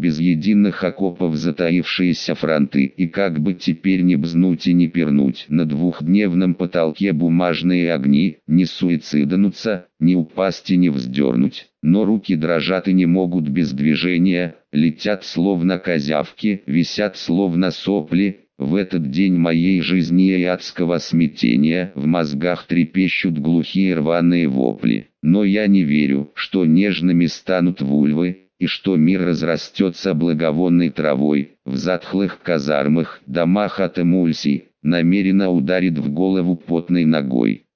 без единых окопов затаившиеся фронты, и как бы теперь не бзнуть и не пернуть. На двухдневном потолке бумажные огни, не суицидануться, не упасть и не вздернуть. Но руки дрожат и не могут без движения, летят словно козявки, висят словно сопли. В этот день моей жизни и адского смятения в мозгах трепещут глухие рваные вопли. Но я не верю, что нежными станут вульвы, и что мир разрастется благовонной травой. В затхлых казармах, домах от эмульсий, намеренно ударит в голову потной ногой.